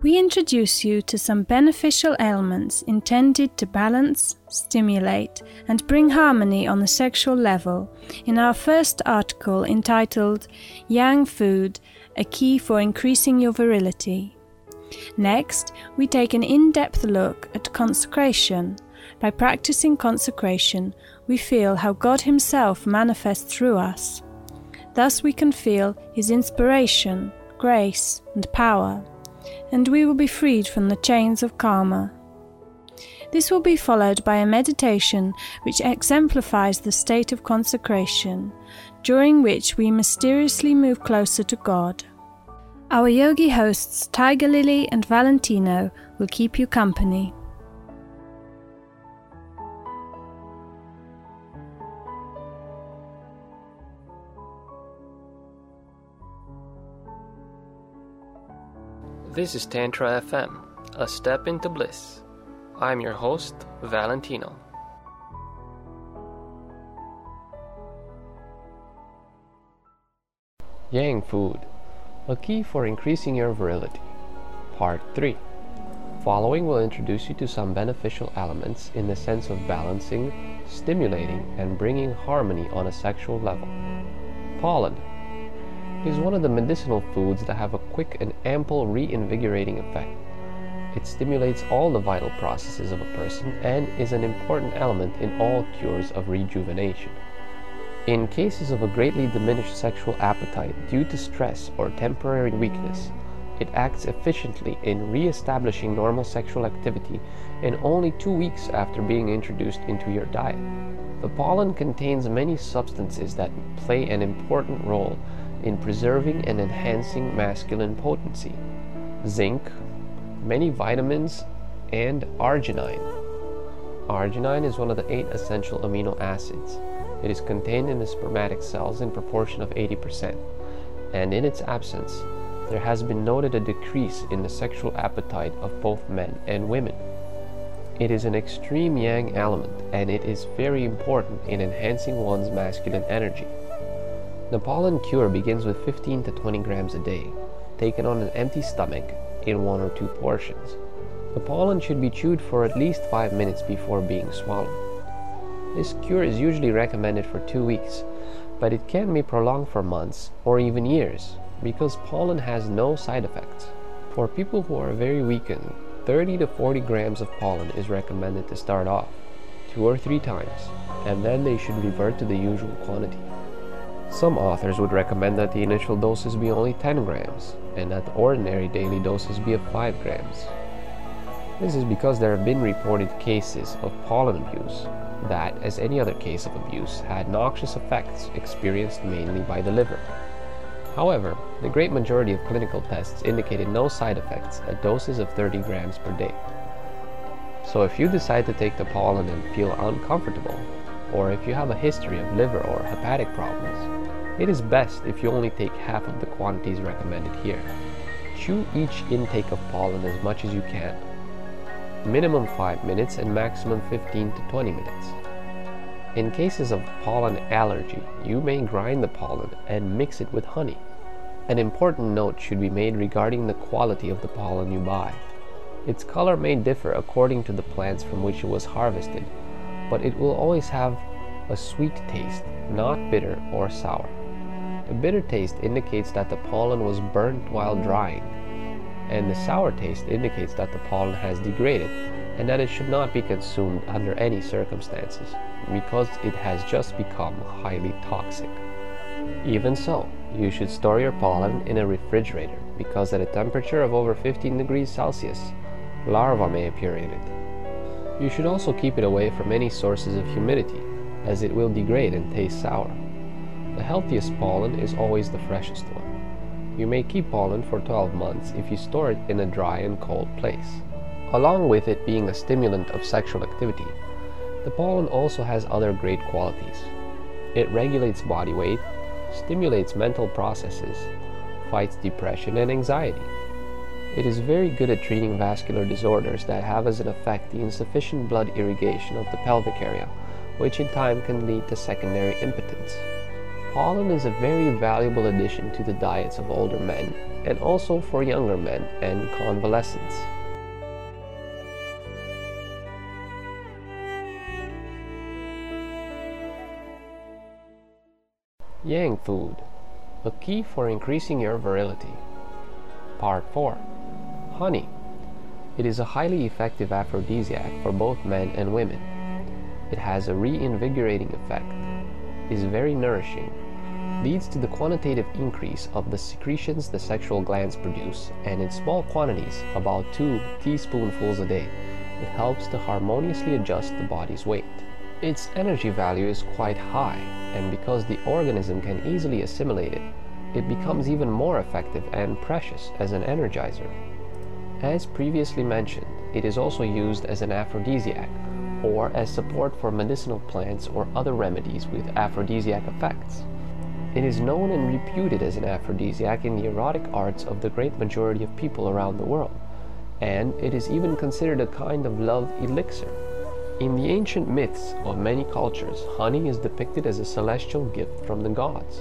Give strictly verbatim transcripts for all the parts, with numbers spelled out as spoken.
we introduce you to some beneficial ailments intended to balance, stimulate, and bring harmony on the sexual level in our first article entitled Yang Food, a Key for Increasing Your Virility. Next, we take an in-depth look at consecration. By practicing consecration, we feel how God Himself manifests through us. Thus we can feel His inspiration, grace, and power, and we will be freed from the chains of karma. This will be followed by a meditation which exemplifies the state of consecration, during which we mysteriously move closer to God. Our yogi hosts Tiger Lily and Valentino will keep you company. This is Tantra F M, a step into bliss. I'm your host, Valentino. Yang Food, a Key for Increasing Your Virility. Part three. Following will introduce you to some beneficial elements in the sense of balancing, stimulating, and bringing harmony on a sexual level. Pollen is one of the medicinal foods that have a quick and ample reinvigorating effect. It stimulates all the vital processes of a person and is an important element in all cures of rejuvenation. In cases of a greatly diminished sexual appetite due to stress or temporary weakness, it acts efficiently in re-establishing normal sexual activity in only two weeks after being introduced into your diet. The pollen contains many substances that play an important role in preserving and enhancing masculine potency: zinc, many vitamins, and arginine. Arginine is one of the eight essential amino acids. It is contained in the spermatic cells in proportion of eighty percent, and in its absence, there has been noted a decrease in the sexual appetite of both men and women. It is an extreme yang element, and it is very important in enhancing one's masculine energy. The pollen cure begins with fifteen to twenty grams a day, taken on an empty stomach in one or two portions. The pollen should be chewed for at least five minutes before being swallowed. This cure is usually recommended for two weeks, but it can be prolonged for months or even years because pollen has no side effects. For people who are very weakened, thirty to forty grams of pollen is recommended to start off, two or three times, and then they should revert to the usual quantity. Some authors would recommend that the initial doses be only ten grams, and that the ordinary daily doses be of five grams. This is because there have been reported cases of pollen abuse that, as any other case of abuse, had noxious effects experienced mainly by the liver. However, the great majority of clinical tests indicated no side effects at doses of thirty grams per day. So if you decide to take the pollen and feel uncomfortable, or if you have a history of liver or hepatic problems, it is best if you only take half of the quantities recommended here. Chew each intake of pollen as much as you can. Minimum five minutes and maximum fifteen to twenty minutes. In cases of pollen allergy, you may grind the pollen and mix it with honey. An important note should be made regarding the quality of the pollen you buy. Its color may differ according to the plants from which it was harvested, but it will always have a sweet taste, not bitter or sour. The bitter taste indicates that the pollen was burnt while drying, and the sour taste indicates that the pollen has degraded and that it should not be consumed under any circumstances because it has just become highly toxic. Even so, you should store your pollen in a refrigerator because at a temperature of over fifteen degrees Celsius, larvae may appear in it. You should also keep it away from any sources of humidity, as it will degrade and taste sour. The healthiest pollen is always the freshest one. You may keep pollen for twelve months if you store it in a dry and cold place. Along with it being a stimulant of sexual activity, the pollen also has other great qualities. It regulates body weight, stimulates mental processes, fights depression and anxiety. It is very good at treating vascular disorders that have as an effect the insufficient blood irrigation of the pelvic area, which in time can lead to secondary impotence. Pollen is a very valuable addition to the diets of older men and also for younger men and convalescents. Yang food, a key for increasing your virility. Part four. Honey. It is a highly effective aphrodisiac for both men and women. It has a reinvigorating effect, is very nourishing, leads to the quantitative increase of the secretions the sexual glands produce, and in small quantities, about two teaspoonfuls a day, it helps to harmoniously adjust the body's weight. Its energy value is quite high, and because the organism can easily assimilate it, it becomes even more effective and precious as an energizer. As previously mentioned, it is also used as an aphrodisiac, or as support for medicinal plants or other remedies with aphrodisiac effects. It is known and reputed as an aphrodisiac in the erotic arts of the great majority of people around the world, and it is even considered a kind of love elixir. In the ancient myths of many cultures, honey is depicted as a celestial gift from the gods.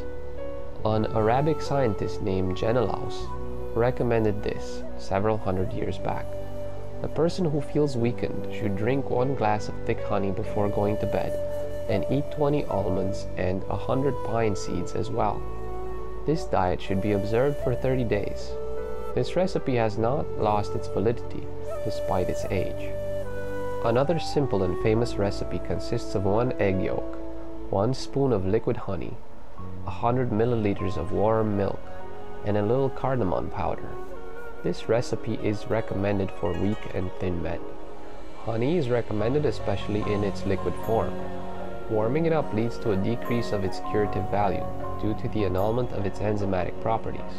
An Arabic scientist named Genelaus recommended this several hundred years back. A person who feels weakened should drink one glass of thick honey before going to bed and eat twenty almonds and one hundred pine seeds as well. This diet should be observed for thirty days. This recipe has not lost its validity despite its age. Another simple and famous recipe consists of one egg yolk, one spoon of liquid honey, one hundred milliliters of warm milk, and a little cardamom powder. This recipe is recommended for weak and thin men. Honey is recommended especially in its liquid form. Warming it up leads to a decrease of its curative value due to the annulment of its enzymatic properties.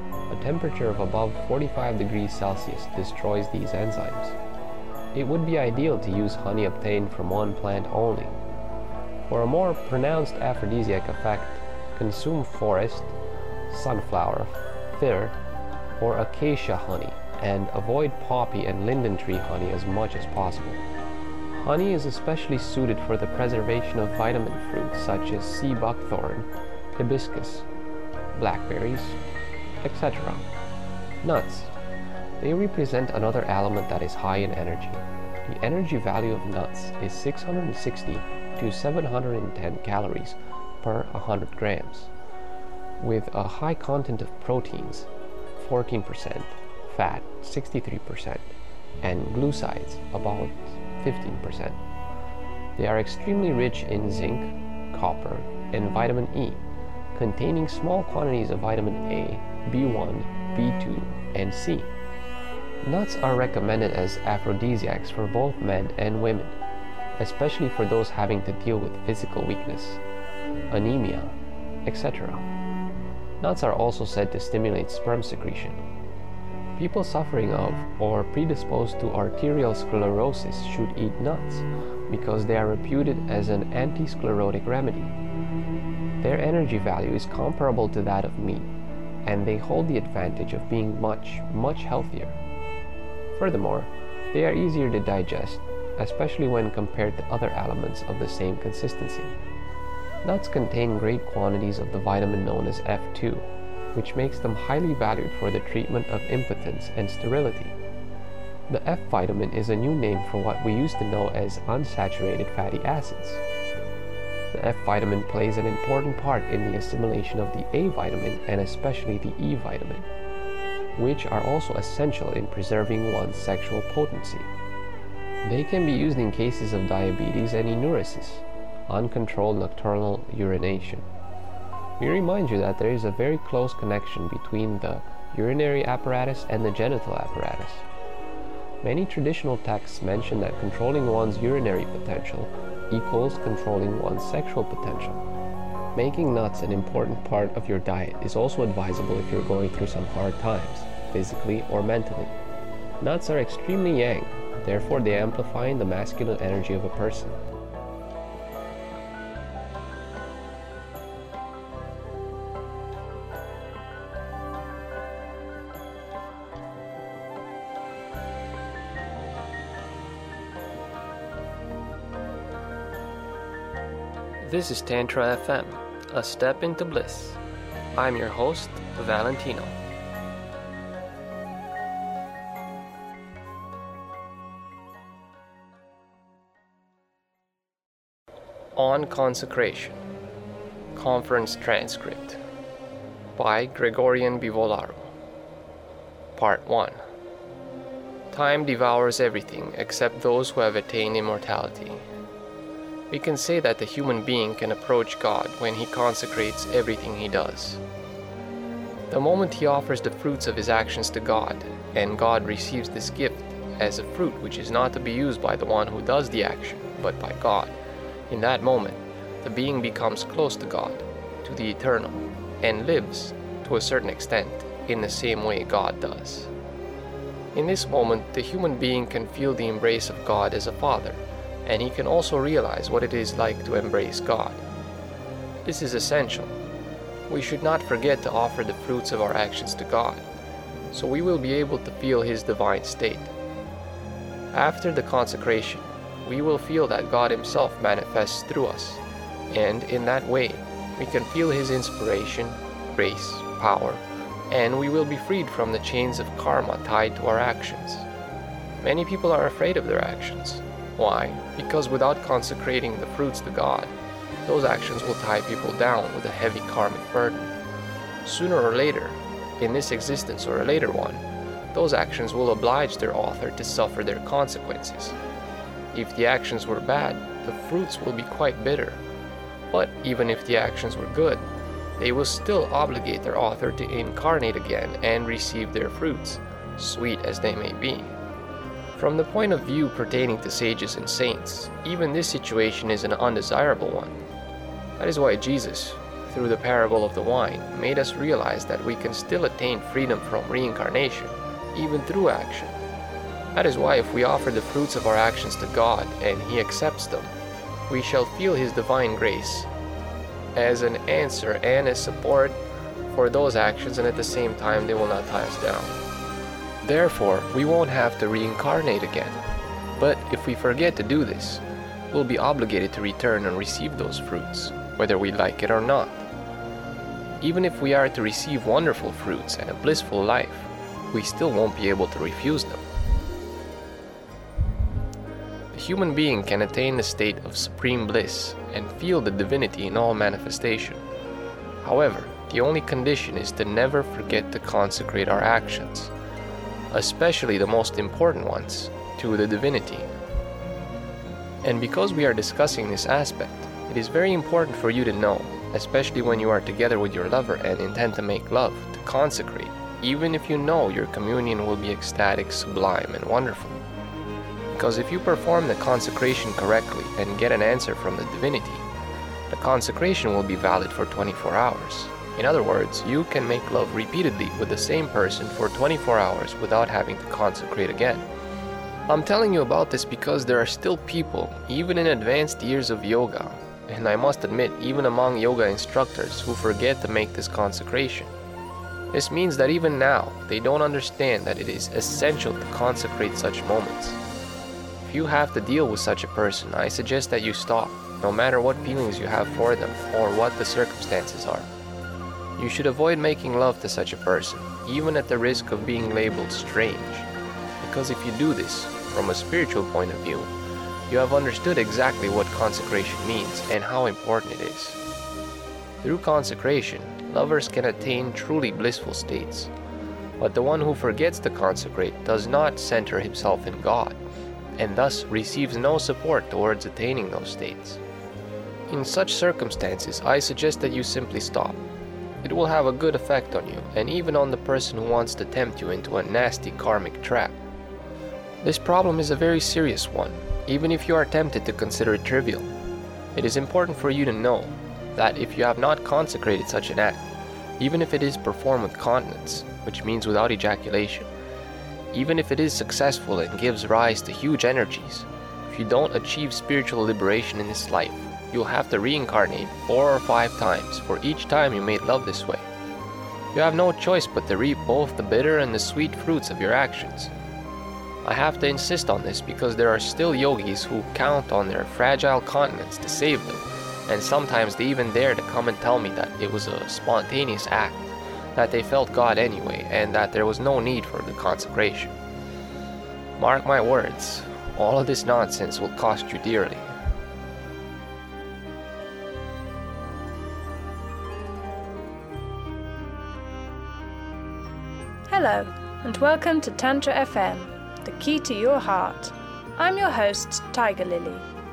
A temperature of above forty-five degrees Celsius destroys these enzymes. It would be ideal to use honey obtained from one plant only. For a more pronounced aphrodisiac effect, consume forest, sunflower, fir, or acacia honey, and avoid poppy and linden tree honey as much as possible. Honey is especially suited for the preservation of vitamin fruits such as sea buckthorn, hibiscus, blackberries, et cetera. Nuts. They represent another element that is high in energy. The energy value of nuts is six hundred sixty to seven hundred ten calories per one hundred grams, with a high content of proteins, fourteen percent, fat, sixty-three percent, and glucides, about fifteen percent. They are extremely rich in zinc, copper, and vitamin E, containing small quantities of vitamin A, B one, B two, and C. Nuts are recommended as aphrodisiacs for both men and women, especially for those having to deal with physical weakness, anemia, et cetera. Nuts are also said to stimulate sperm secretion. People suffering of or predisposed to arterial sclerosis should eat nuts because they are reputed as an anti-sclerotic remedy. Their energy value is comparable to that of meat, and they hold the advantage of being much, much healthier. Furthermore, they are easier to digest, especially when compared to other aliments of the same consistency. Nuts contain great quantities of the vitamin known as F two, which makes them highly valued for the treatment of impotence and sterility. The F vitamin is a new name for what we used to know as unsaturated fatty acids. The F vitamin plays an important part in the assimilation of the A vitamin and especially the E vitamin, which are also essential in preserving one's sexual potency. They can be used in cases of diabetes and enuresis, uncontrolled nocturnal urination. We remind you that there is a very close connection between the urinary apparatus and the genital apparatus. Many traditional texts mention that controlling one's urinary potential equals controlling one's sexual potential. Making nuts an important part of your diet is also advisable if you're going through some hard times, physically or mentally. Nuts are extremely yang, therefore they amplify the masculine energy of a person. This is Tantra F M, A Step into Bliss. I'm your host, Valentino. On Consecration. Conference Transcript by Gregorian Bivolaro. Part one. Time devours everything except those who have attained immortality. We can say that the human being can approach God when he consecrates everything he does. The moment he offers the fruits of his actions to God, and God receives this gift as a fruit which is not to be used by the one who does the action, but by God, in that moment, the being becomes close to God, to the eternal, and lives, to a certain extent, in the same way God does. In this moment, the human being can feel the embrace of God as a father, and he can also realize what it is like to embrace God. This is essential. We should not forget to offer the fruits of our actions to God, so we will be able to feel His divine state. After the consecration, we will feel that God Himself manifests through us, and in that way, we can feel His inspiration, grace, power, and we will be freed from the chains of karma tied to our actions. Many people are afraid of their actions. Why? Because without consecrating the fruits to God, those actions will tie people down with a heavy karmic burden. Sooner or later, in this existence or a later one, those actions will oblige their author to suffer their consequences. If the actions were bad, the fruits will be quite bitter. But even if the actions were good, they will still obligate their author to incarnate again and receive their fruits, sweet as they may be. From the point of view pertaining to sages and saints, even this situation is an undesirable one. That is why Jesus, through the parable of the wine, made us realize that we can still attain freedom from reincarnation, even through action. That is why if we offer the fruits of our actions to God and He accepts them, we shall feel His divine grace as an answer and as support for those actions, and at the same time they will not tie us down. Therefore, we won't have to reincarnate again. But if we forget to do this, we'll be obligated to return and receive those fruits, whether we like it or not. Even if we are to receive wonderful fruits and a blissful life, we still won't be able to refuse them. The human being can attain the state of supreme bliss and feel the divinity in all manifestation. However, the only condition is to never forget to consecrate our actions, especially the most important ones, to the divinity. And because we are discussing this aspect, it is very important for you to know, especially when you are together with your lover and intend to make love, to consecrate, even if you know your communion will be ecstatic, sublime, and wonderful. Because if you perform the consecration correctly and get an answer from the divinity, the consecration will be valid for twenty-four hours. In other words, you can make love repeatedly with the same person for twenty-four hours without having to consecrate again. I'm telling you about this because there are still people, even in advanced years of yoga, and I must admit, even among yoga instructors, who forget to make this consecration. This means that even now, they don't understand that it is essential to consecrate such moments. If you have to deal with such a person, I suggest that you stop, no matter what feelings you have for them or what the circumstances are. You should avoid making love to such a person, even at the risk of being labeled strange, because if you do this, from a spiritual point of view, you have understood exactly what consecration means and how important it is. Through consecration, lovers can attain truly blissful states, but the one who forgets to consecrate does not center himself in God, and thus receives no support towards attaining those states. In such circumstances, I suggest that you simply stop. It will have a good effect on you, and even on the person who wants to tempt you into a nasty karmic trap. This problem is a very serious one, even if you are tempted to consider it trivial. It is important for you to know that if you have not consecrated such an act, even if it is performed with continence, which means without ejaculation, even if it is successful and gives rise to huge energies, if you don't achieve spiritual liberation in this life, you'll have to reincarnate four or five times for each time you made love this way. You have no choice but to reap both the bitter and the sweet fruits of your actions. I have to insist on this because there are still yogis who count on their fragile continence to save them, and sometimes they even dare to come and tell me that it was a spontaneous act, that they felt God anyway, and that there was no need for the consecration. Mark my words, all of this nonsense will cost you dearly. Hello, and welcome to Tantra F M, the key to your heart. I'm your host, Tiger Lily.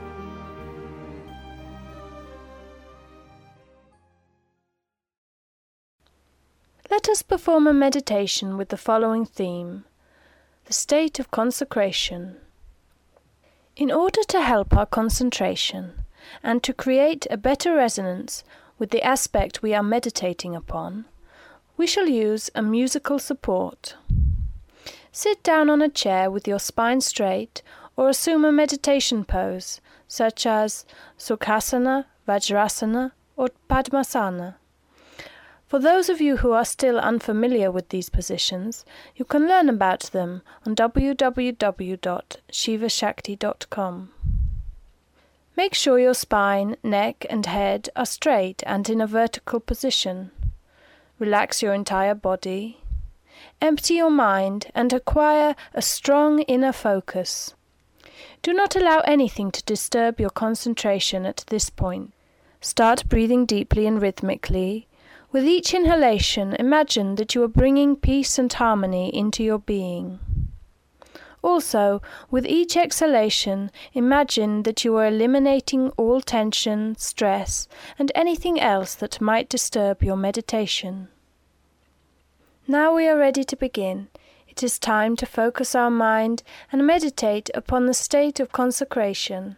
Let us perform a meditation with the following theme: the state of consecration. In order to help our concentration and to create a better resonance with the aspect we are meditating upon, we shall use a musical support. Sit down on a chair with your spine straight or assume a meditation pose such as Sukhasana, Vajrasana or Padmasana. For those of you who are still unfamiliar with these positions, you can learn about them on w w w dot shiva shakti dot com. Make sure your spine, neck and head are straight and in a vertical position. Relax your entire body. Empty your mind and acquire a strong inner focus. Do not allow anything to disturb your concentration at this point. Start breathing deeply and rhythmically. With each inhalation, imagine that you are bringing peace and harmony into your being. Also, with each exhalation, imagine that you are eliminating all tension, stress, and anything else that might disturb your meditation. Now we are ready to begin. It is time to focus our mind and meditate upon the state of consecration.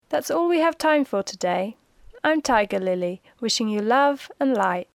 That's all we have time for today. I'm Tiger Lily, wishing you love and light.